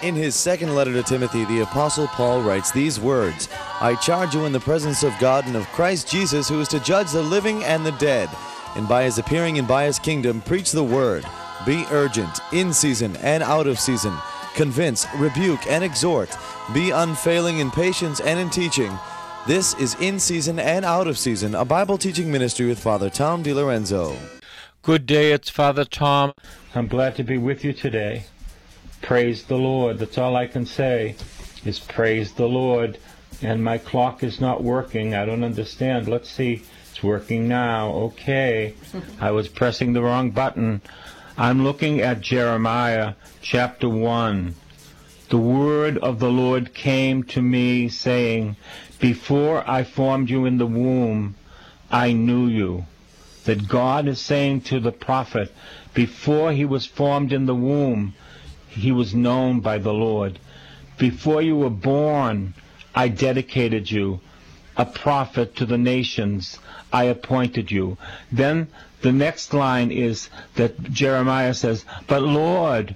In his second letter to Timothy, the Apostle Paul writes these words, I charge you in the presence of God and of Christ Jesus, who is to judge the living and the dead, and by his appearing and by his kingdom, preach the word. Be urgent, in season and out of season. Convince, rebuke, and exhort. Be unfailing in patience and in teaching. This is In Season and Out of Season, a Bible teaching ministry with Father Tom DiLorenzo. Good day, it's Father Tom. I'm glad to be with you today. Praise the Lord. That's all I can say is praise the Lord. And my clock is not working. I don't understand. Let's see. It's working now. Okay. I was pressing the wrong button. I'm looking at Jeremiah chapter 1. The word of the Lord came to me saying, before I formed you in the womb, I knew you. That God is saying to the prophet, before he was formed in the womb, he was known by the Lord. Before you were born, I dedicated you. A prophet to the nations, I appointed you. Then the next line is that Jeremiah says, but Lord,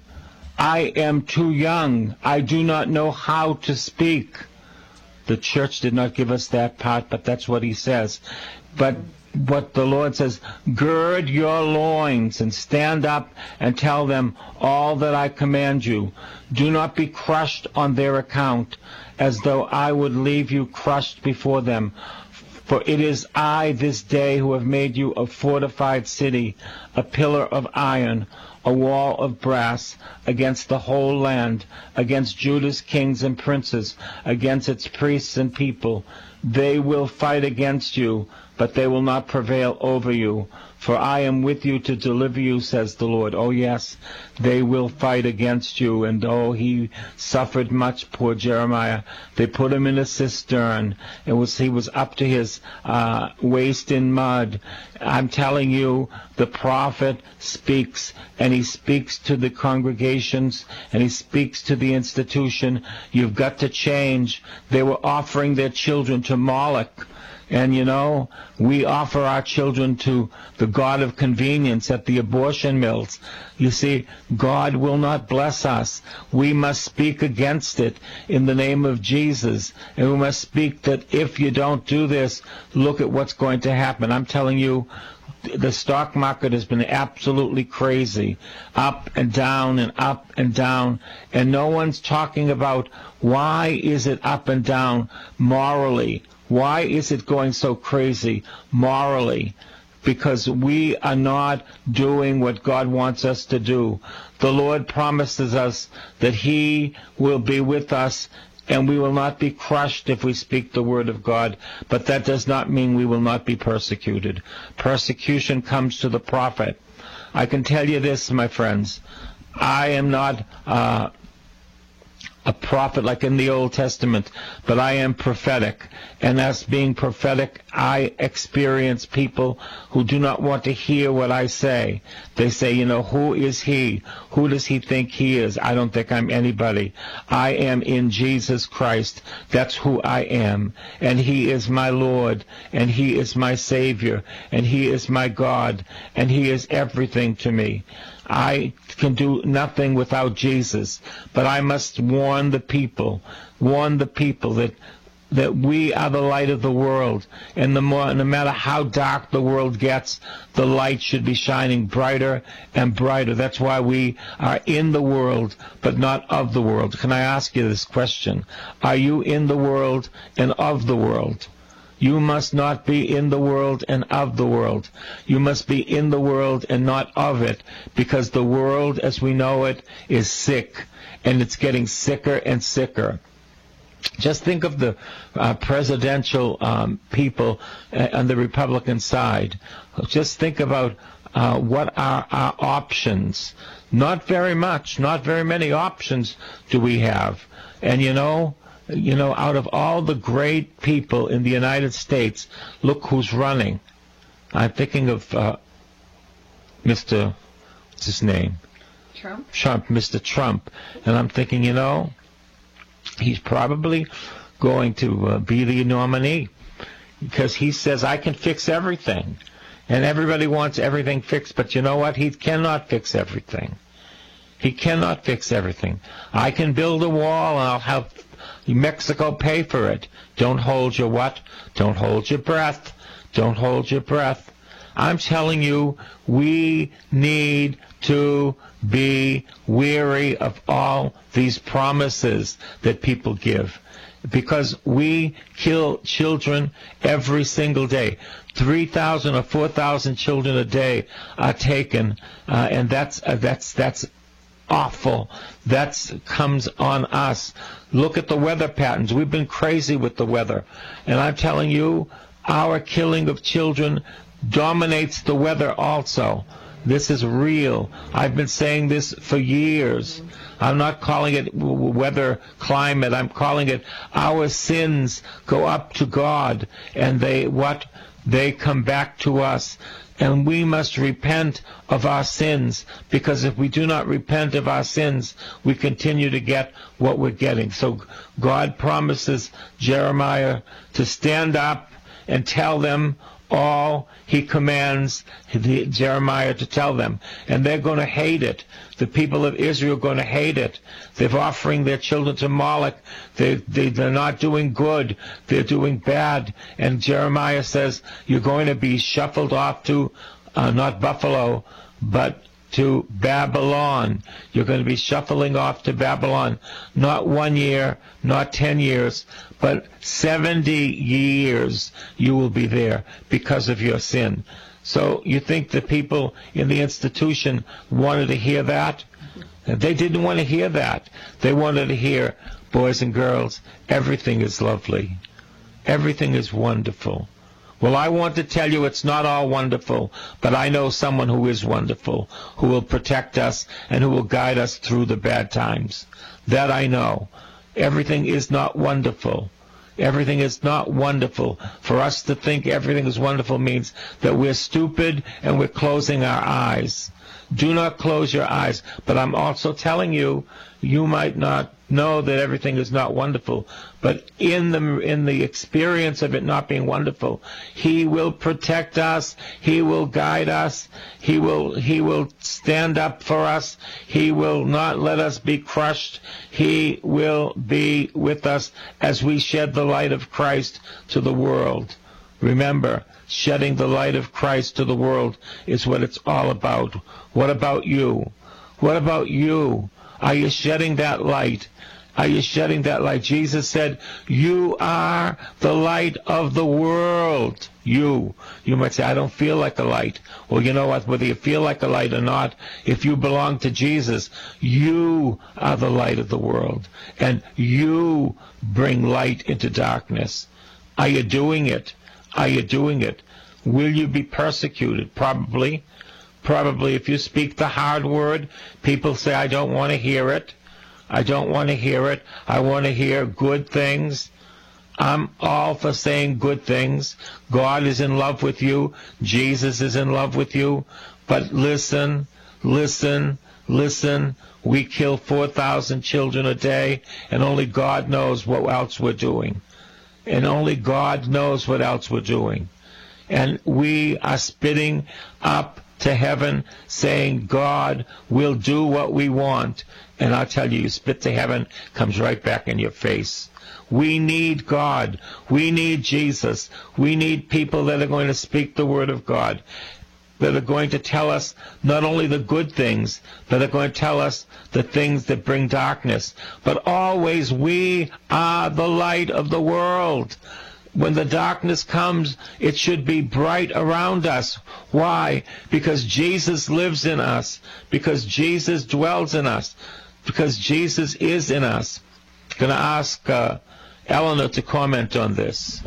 I am too young. I do not know how to speak. The church did not give us that part, but that's what he says. But what the Lord says, gird your loins and stand up and tell them all that I command you. Do not be crushed on their account, as though I would leave you crushed before them. For it is I this day who have made you a fortified city, a pillar of iron, a wall of brass, against the whole land, against Judah's kings and princes, against its priests and people. They will fight against you, but they will not prevail over you. For I am with you to deliver you, says the Lord. Oh yes, they will fight against you. And oh, he suffered much, poor Jeremiah. They put him in a cistern. He was up to his waist in mud. I'm telling you, the prophet speaks, and he speaks to the congregations, and he speaks to the institution. You've got to change. They were offering their children to Moloch. And you know, we offer our children to the God of convenience at the abortion mills. You see, God will not bless us. We must speak against it in the name of Jesus. And we must speak that if you don't do this, look at what's going to happen. I'm telling you, the stock market has been absolutely crazy, up and down and up and down, and no one's talking about why is it up and down morally. Why is it going so crazy morally? Because we are not doing what God wants us to do. The Lord promises us that He will be with us and we will not be crushed if we speak the word of God. But that does not mean we will not be persecuted. Persecution comes to the prophet. I can tell you this, my friends. I am not a prophet like in the Old Testament, but I am prophetic. And as being prophetic, I experience people who do not want to hear what I say. They say, you know, who is he? Who does he think he is? I don't think I'm anybody. I am in Jesus Christ. That's who I am. And he is my Lord, and he is my Savior, and he is my God, and he is everything to me. I can do nothing without Jesus, but I must warn the people that we are the light of the world, and no matter how dark the world gets, the light should be shining brighter and brighter. That's why we are in the world, but not of the world. Can I ask you this question? Are you in the world and of the world? You must not be in the world and of the world. You must be in the world and not of it, because the world as we know it is sick, and it's getting sicker and sicker. Just think of the presidential people on the Republican side. Just think about what are our options. Not very much, not very many options do we have. And you know, out of all the great people in the United States, look who's running. I'm thinking of Mr. What's his name? Mr. Trump. And I'm thinking, you know, he's probably going to be the nominee, because he says, I can fix everything. And everybody wants everything fixed, but you know what? He cannot fix everything. He cannot fix everything. I can build a wall and I'll have Mexico pay for it. Don't hold your what? Don't hold your breath. Don't hold your breath. I'm telling you, we need to be weary of all these promises that people give, because we kill children every single day. 3,000 or 4,000 children a day are taken, and that's awful. That comes on us. Look at the weather patterns. We've been crazy with the weather, and I'm telling you, our killing of children dominates the weather also. This is real. I've been saying this for years. I'm not calling it weather, climate. I'm calling it our sins go up to God, and they come back to us. And we must repent of our sins, because if we do not repent of our sins, we continue to get what we're getting. So God promises Jeremiah to stand up and tell them all he commands Jeremiah to tell them. And they're going to hate it. The people of Israel are going to hate it. They're offering their children to Moloch. They're not doing good. They're doing bad. And Jeremiah says, you're going to be shuffled off to, not Buffalo, but to Babylon. You're going to be shuffling off to Babylon. Not 1 year, not 10 years, but 70 years you will be there because of your sin. So you think the people in the institution wanted to hear that? They didn't want to hear that. They wanted to hear, boys and girls, everything is lovely. Everything is wonderful. Well, I want to tell you it's not all wonderful, but I know someone who is wonderful, who will protect us and who will guide us through the bad times. That I know. Everything is not wonderful. Everything is not wonderful. For us to think everything is wonderful means that we're stupid and we're closing our eyes. Do not close your eyes. But I'm also telling you, you might not know that everything is not wonderful, but in the experience of it not being wonderful, he will protect us, he will guide us, he will stand up for us, he will not let us be crushed, he will be with us as we shed the light of Christ to the world. Remember, shedding the light of Christ to the world is what it's all about. What about you? What about you? Are you shedding that light? Are you shedding that light? Jesus said, you are the light of the world. You might say, I don't feel like a light. Well, you know what? Whether you feel like a light or not, if you belong to Jesus, you are the light of the world. And you bring light into darkness. Are you doing it? Are you doing it? Will you be persecuted? Probably. Probably if you speak the hard word, people say, I don't want to hear it. I don't want to hear it. I want to hear good things. I'm all for saying good things. God is in love with you. Jesus is in love with you. But listen, listen, listen. We kill 4,000 children a day, and only God knows what else we're doing. And only God knows what else we're doing. And we are spitting up to heaven saying, God will do what we want. And I'll tell you, you spit to heaven, comes right back in your face. We need God. We need Jesus. We need people that are going to speak the word of God, that are going to tell us not only the good things, but are going to tell us the things that bring darkness. But always, we are the light of the world. When the darkness comes, it should be bright around us. Why? Because Jesus lives in us. Because Jesus dwells in us. Because Jesus is in us. I'm going to ask Eleanor to comment on this.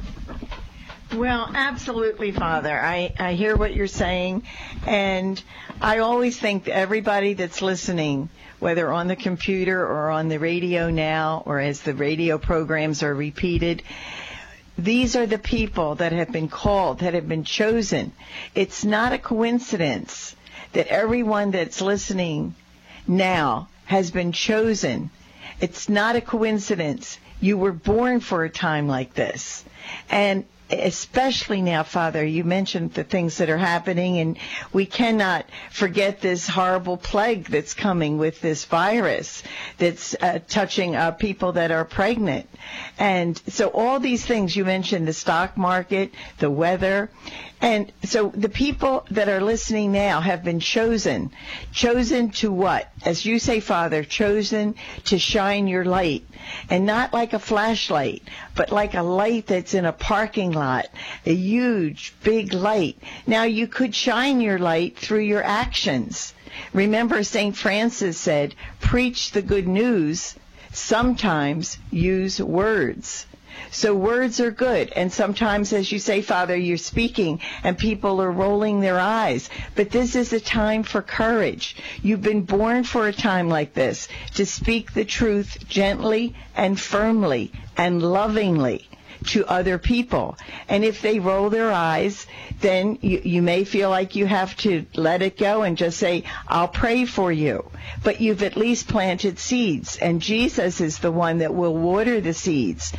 Well, absolutely, Father. I hear what you're saying, and I always think that everybody that's listening, whether on the computer or on the radio now, or as the radio programs are repeated, these are the people that have been called, that have been chosen. It's not a coincidence that everyone that's listening now has been chosen. It's not a coincidence. You were born for a time like this. And especially now, Father, you mentioned the things that are happening, and we cannot forget this horrible plague that's coming with this virus that's touching people that are pregnant. And so all these things you mentioned, the stock market, the weather. And so the people that are listening now have been chosen. Chosen to what? As you say, Father, chosen to shine your light. And not like a flashlight, but like a light that's in a parking lot, a huge, big light. Now, you could shine your light through your actions. Remember, St. Francis said, preach the good news, sometimes use words. So words are good, and sometimes, as you say, Father, you're speaking and people are rolling their eyes. But this is a time for courage. You've been born for a time like this, to speak the truth gently and firmly and lovingly to other people. And if they roll their eyes, then you may feel like you have to let it go and just say, I'll pray for you. But you've at least planted seeds, and Jesus is the one that will water the seeds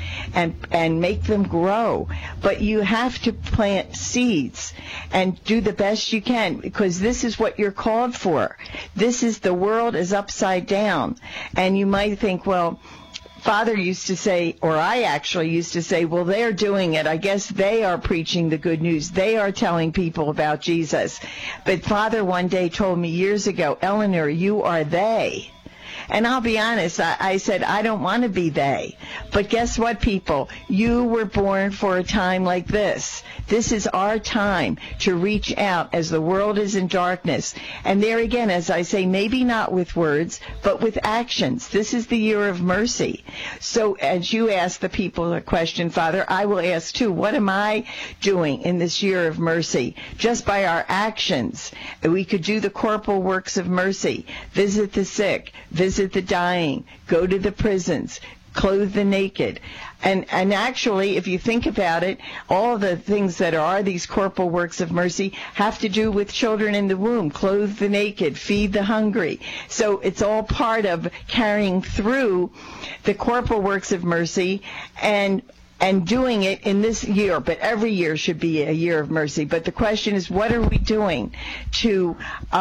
and make them grow. But you have to plant seeds and do the best you can, because this is what you're called for. The world is upside down. And you might think, well, Father used to say, or I actually used to say, well, they're doing it. I guess they are preaching the good news. They are telling people about Jesus. But Father one day told me years ago, Eleanor, you are they. And I'll be honest, I said, I don't want to be they. But guess what, people? You were born for a time like this. This is our time to reach out as the world is in darkness. And there again, as I say, maybe not with words, but with actions. This is the year of mercy. So as you ask the people a question, Father, I will ask too, what am I doing in this year of mercy? Just by our actions, we could do the corporal works of mercy, visit the sick, visit the dying, go to the prisons, clothe the naked. And actually, if you think about it, all the things that are these corporal works of mercy have to do with children in the womb, clothe the naked, feed the hungry. So it's all part of carrying through the corporal works of mercy and doing it in this year. But every year should be a year of mercy. But the question is, what are we doing to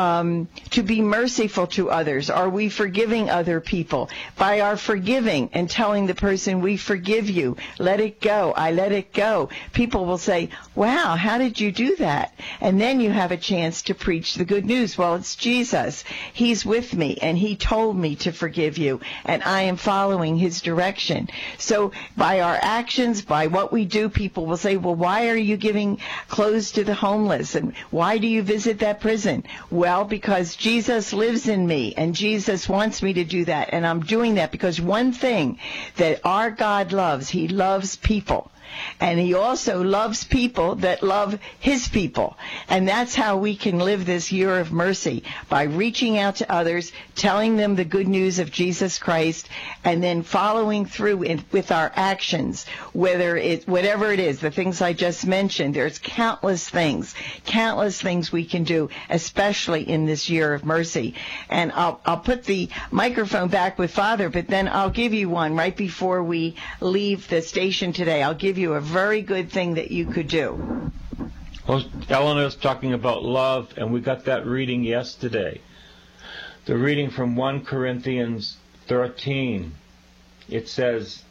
be merciful to others? Are we forgiving other people? By our forgiving and telling the person, we forgive you, let it go, I let it go, people will say, wow, how did you do that? And then you have a chance to preach the good news. Well, it's Jesus. He's with me, and he told me to forgive you, and I am following his direction. So by our actions, by what we do, people will say, well, why are you giving clothes to the homeless? And why do you visit that prison? Well, because Jesus lives in me, and Jesus wants me to do that. And I'm doing that because one thing that our God loves, he loves people. And he also loves people that love his people. And that's how we can live this year of mercy, by reaching out to others, telling them the good news of Jesus Christ, and then following through with our actions, whatever it is, the things I just mentioned. There's countless things we can do, especially in this year of mercy. And I'll put the microphone back with Father, but then I'll give you one right before we leave the station today. I'll give you a very good thing that you could do. Well, Eleanor's talking about love, and we got that reading yesterday. The reading from 1 Corinthians 13. It says,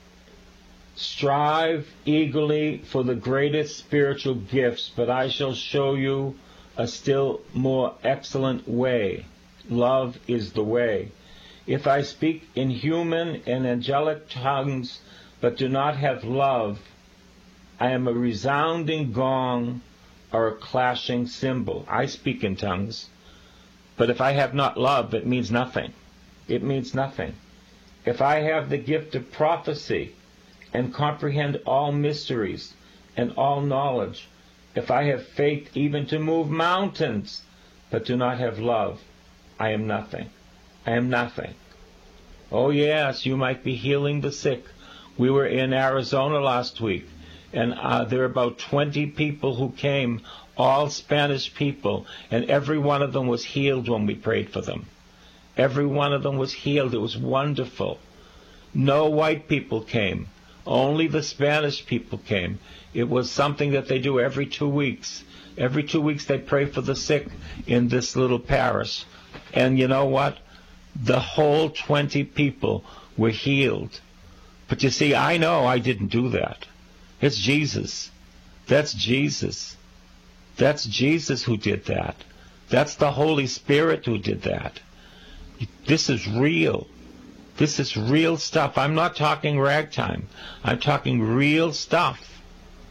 strive eagerly for the greatest spiritual gifts, but I shall show you a still more excellent way. Love is the way. If I speak in human and angelic tongues, but do not have love, I am a resounding gong or a clashing cymbal. I speak in tongues, but if I have not love, it means nothing. It means nothing. If I have the gift of prophecy and comprehend all mysteries and all knowledge, if I have faith even to move mountains, but do not have love, I am nothing. I am nothing. Oh yes, you might be healing the sick. We were in Arizona last week, and there were about 20 people who came, all Spanish people, and every one of them was healed when we prayed for them. Every one of them was healed. It was wonderful. No white people came. Only the Spanish people came. It was something that they do every 2 weeks. Every 2 weeks they pray for the sick in this little parish. And you know what? The whole 20 people were healed. But you see, I know I didn't do that. It's Jesus. That's Jesus. That's Jesus who did that. That's the Holy Spirit who did that. This is real. This is real stuff. I'm not talking ragtime. I'm talking real stuff.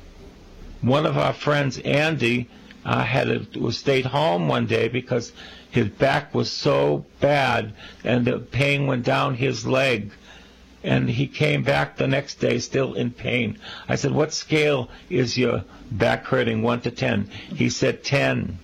One of our friends, Andy, stayed home one day because his back was so bad and the pain went down his leg. And he came back the next day still in pain. I said, what scale is your back hurting, 1 to 10? He said 10.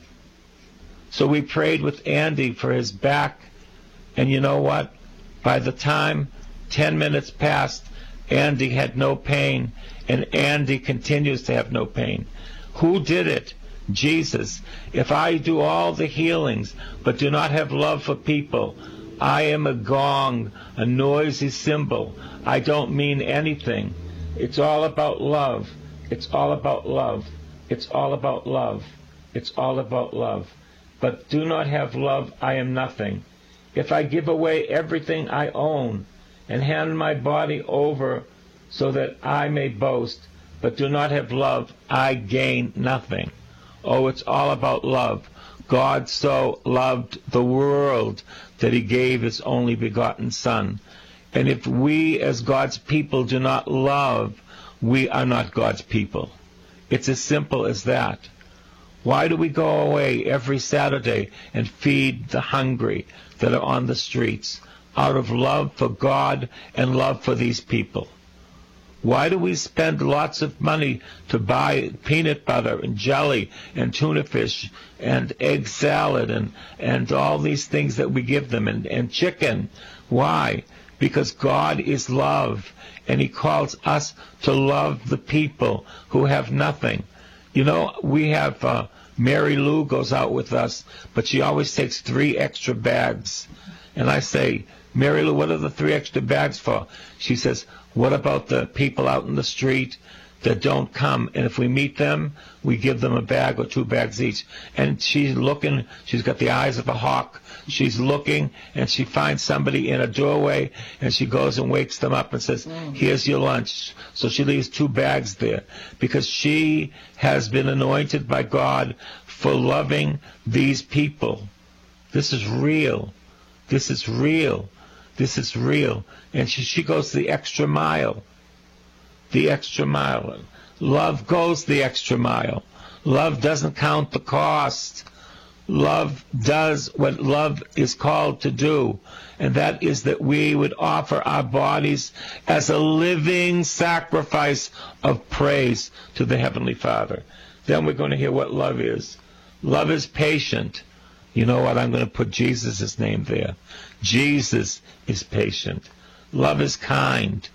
So we prayed with Andy for his back. And you know what? By the time 10 minutes passed, Andy had no pain. And Andy continues to have no pain. Who did it? Jesus. If I do all the healings but do not have love for people, I am a gong, a noisy cymbal. I don't mean anything. It's all about love. It's all about love. It's all about love. It's all about love. But do not have love, I am nothing. If I give away everything I own and hand my body over so that I may boast, but do not have love, I gain nothing. Oh, it's all about love. God so loved the world that he gave his only begotten Son. And if we as God's people do not love, we are not God's people. It's as simple as that. Why do we go away every Saturday and feed the hungry that are on the streets? Out of love for God and love for these people. Why do we spend lots of money to buy peanut butter and jelly and tuna fish and egg salad and all these things that we give them and chicken? Why? Because God is love, and he calls us to love the people who have nothing. You know, we have Mary Lou goes out with us, but she always takes 3 extra bags. And I say, Mary Lou, what are the 3 extra bags for? She says, what about the people out in the street that don't come? And if we meet them, we give them a bag or 2 bags each. And she's looking, she's got the eyes of a hawk. She's looking, and she finds somebody in a doorway, and she goes and wakes them up and says, here's your lunch. So she leaves 2 bags there because she has been anointed by God for loving these people. This is real. This is real. This is real. And she goes the extra mile. The extra mile. Love goes the extra mile. Love doesn't count the cost. Love does what love is called to do. And that is that we would offer our bodies as a living sacrifice of praise to the Heavenly Father. Then we're going to hear what love is. Love is patient. You know what? I'm going to put Jesus' name there. Jesus is patient. Love is kind.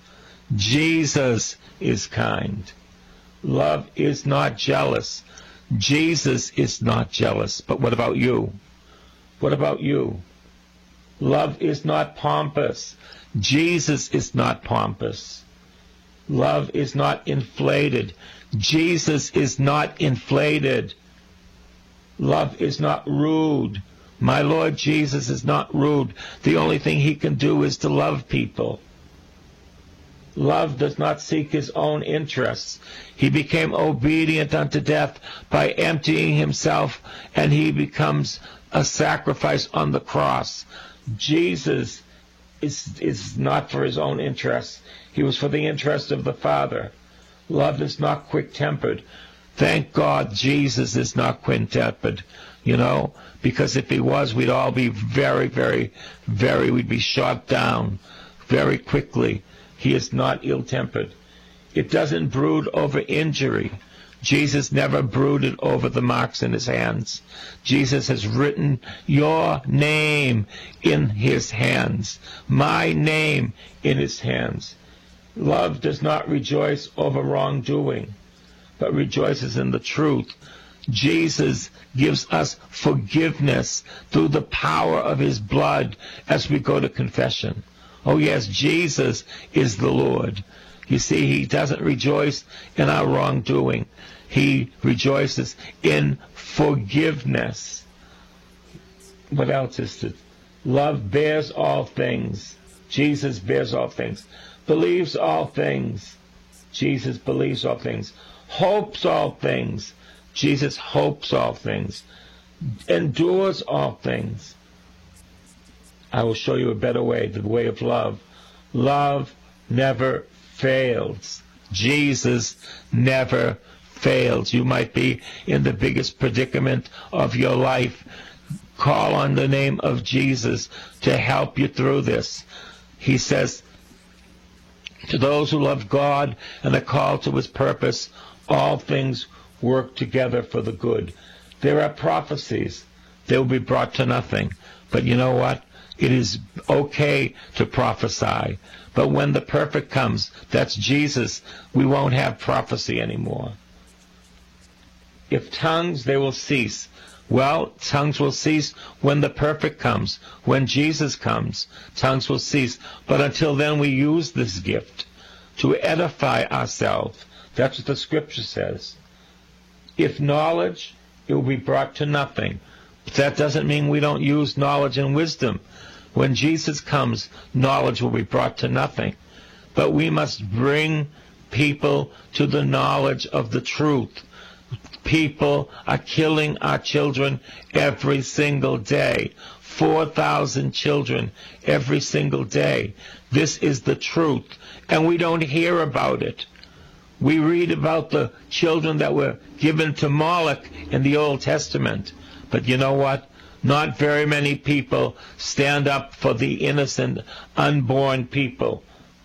Jesus is kind. Love is not jealous. Jesus is not jealous. But what about you? What about you? Love is not pompous. Jesus is not pompous. Love is not inflated. Jesus is not inflated. Love is not rude. My Lord Jesus is not rude. The only thing he can do is to love people. Love does not seek his own interests. He became obedient unto death by emptying himself, and he becomes a sacrifice on the cross. Jesus is not for his own interests. He was for the interest of the Father. Love is not quick-tempered. Thank God Jesus is not quick-tempered, you know, because if he was, we'd all be we'd be shot down very quickly. He is not ill-tempered. It doesn't brood over injury. Jesus never brooded over the marks in his hands. Jesus has written your name in his hands, my name in his hands. Love does not rejoice over wrongdoing, but rejoices in the truth. Jesus gives us forgiveness through the power of his blood as we go to confession. Oh yes, Jesus is the Lord. You see, he doesn't rejoice in our wrongdoing. He rejoices in forgiveness. What else is it? Love bears all things. Jesus bears all things. Believes all things. Jesus believes all things. Hopes all things. Jesus hopes all things. Endures all things. I will show you a better way, the way of love. Love never fails. Jesus never fails. You might be in the biggest predicament of your life. Call on the name of Jesus to help you through this. He says, to those who love God and are called to his purpose, all things work together for the good. There are prophecies. They will be brought to nothing. But you know what? It is okay to prophesy. But when the perfect comes, that's Jesus, we won't have prophecy anymore. If tongues, they will cease. Well, tongues will cease when the perfect comes. When Jesus comes, tongues will cease. But until then, we use this gift to edify ourselves. That's what the scripture says. If knowledge, it will be brought to nothing. But that doesn't mean we don't use knowledge and wisdom. When Jesus comes, knowledge will be brought to nothing. But we must bring people to the knowledge of the truth. People are killing our children every single day. 4,000 children every single day. This is the truth. And we don't hear about it. We read about the children that were given to Moloch in the Old Testament. But you know what? Not very many people stand up for the innocent, unborn people.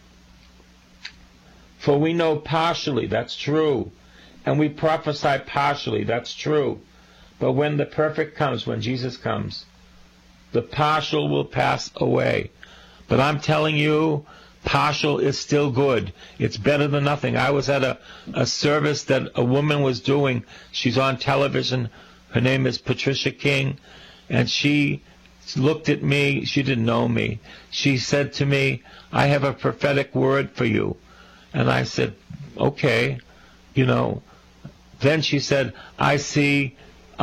For we know partially, that's true. And we prophesy partially, that's true. But when the perfect comes, when Jesus comes, the partial will pass away. But I'm telling you, partial is still good. It's better than nothing. I was at a service that a woman was doing. She's on television. Her name is Patricia King. And she looked at me. She didn't know me. She said to me, I have a prophetic word for you. And I said, okay, you know. Then she said, I see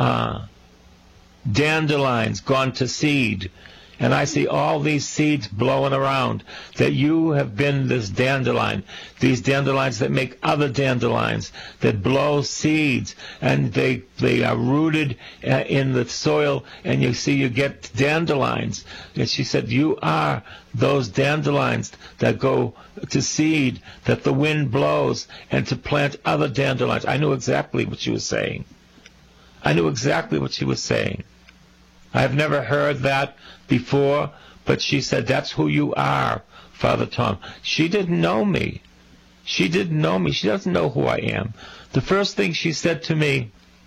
dandelions gone to seed. And I see all these seeds blowing around, that you have been this dandelion, these dandelions that make other dandelions, that blow seeds, and they are rooted in the soil, and you see you get dandelions. And she said, you are those dandelions that go to seed, that the wind blows, and to plant other dandelions. I knew exactly what she was saying. I knew exactly what she was saying. I've never heard that before, but she said, that's who you are, Father Tom. She didn't know me. She didn't know me. She doesn't know who I am. The first thing she said to me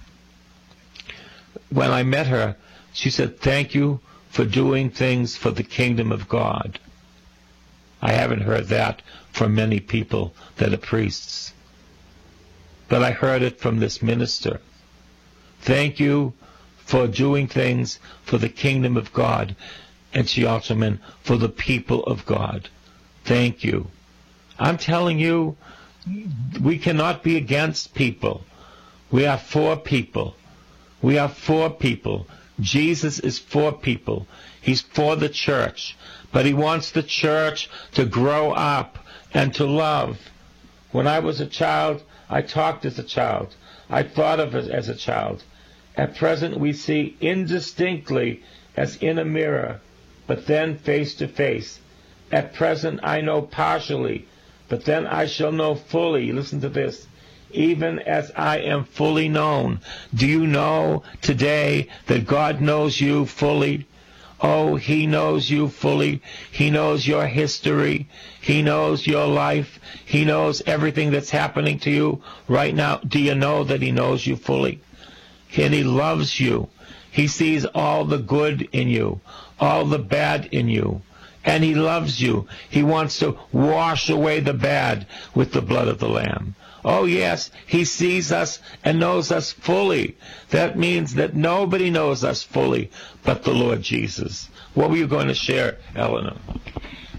when I met her, she said, thank you for doing things for the kingdom of God. I haven't heard that from many people that are priests. But I heard it from this minister. Thank you for doing things for the kingdom of God. And she also meant for the people of God. Thank you. I'm telling you, we cannot be against people. We are for people. We are for people. Jesus is for people. He's for the church. But he wants the church to grow up and to love. When I was a child, I talked as a child. I thought of it as a child. At present we see indistinctly as in a mirror, but then face to face. At present I know partially, but then I shall know fully. Listen to this. Even as I am fully known. Do you know today that God knows you fully? Oh, he knows you fully. He knows your history. He knows your life. He knows everything that's happening to you right now. Do you know that he knows you fully? And he loves you. He sees all the good in you, all the bad in you. And he loves you. He wants to wash away the bad with the blood of the Lamb. Oh, yes, he sees us and knows us fully. That means that nobody knows us fully but the Lord Jesus. What were you going to share, Eleanor?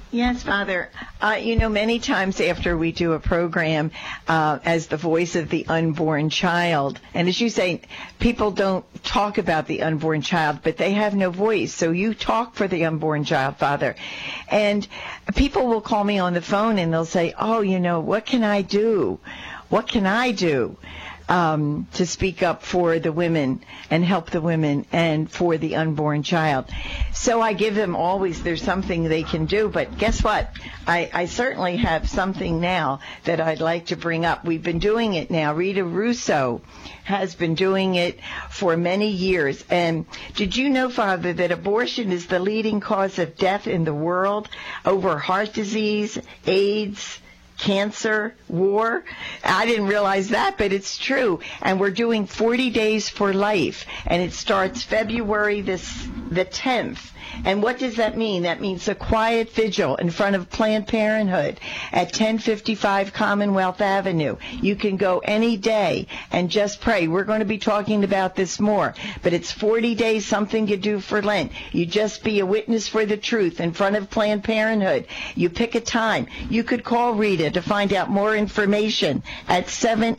Yes, Father. Many times after we do a program as the voice of the unborn child, and as you say, people don't talk about the unborn child, but they have no voice. So you talk for the unborn child, Father. And people will call me on the phone and they'll say, oh, what can I do? What can I do? To speak up for the women and help the women and for the unborn child. So I give them always, there's something they can do, but guess what? I certainly have something now that I'd like to bring up. We've been doing it now. Rita Russo has been doing it for many years. And did you know, Father, that abortion is the leading cause of death in the world over heart disease, AIDS, cancer, war? I didn't realize that, but it's true. And we're doing 40 Days for Life, and it starts February the 10th. And what does that mean? That means a quiet vigil in front of Planned Parenthood at 1055 Commonwealth Avenue. You can go any day and just pray. We're going to be talking about this more, but it's 40 days, something you do for Lent. You just be a witness for the truth in front of Planned Parenthood. You pick a time. You could call Rita to find out more information at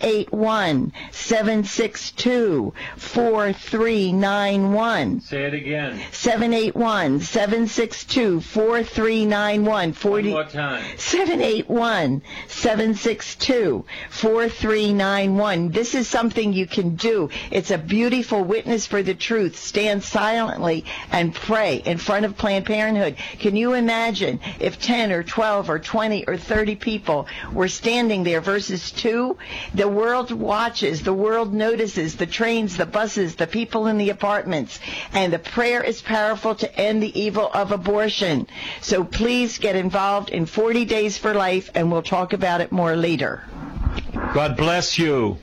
781-762-4391. Say it again. 781-762-4391. One more time. 781-762-4391. This is something you can do. It's a beautiful witness for the truth. Stand silently and pray in front of Planned Parenthood. Can you imagine if 10 or 12 or 20 or 30 people were standing there versus 2? The world watches, the world notices, the trains, the buses, the people in the apartments, and the prayer is powerful to end the evil of abortion. So please get involved in 40 Days for Life, and we'll talk about it more later. God bless you.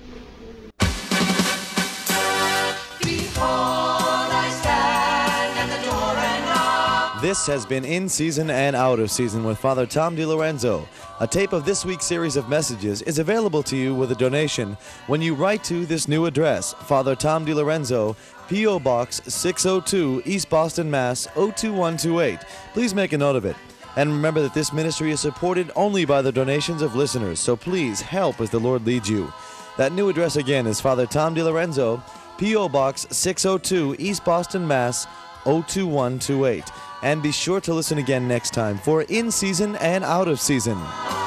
This has been In Season and Out of Season with Father Tom DiLorenzo. A tape of this week's series of messages is available to you with a donation when you write to this new address, Father Tom DiLorenzo, P.O. Box 602, East Boston, Mass. 02128. Please make a note of it. And remember that this ministry is supported only by the donations of listeners, so please help as the Lord leads you. That new address again is Father Tom DiLorenzo, P.O. Box 602, East Boston, Mass. 02128. And be sure to listen again next time for In Season and Out of Season.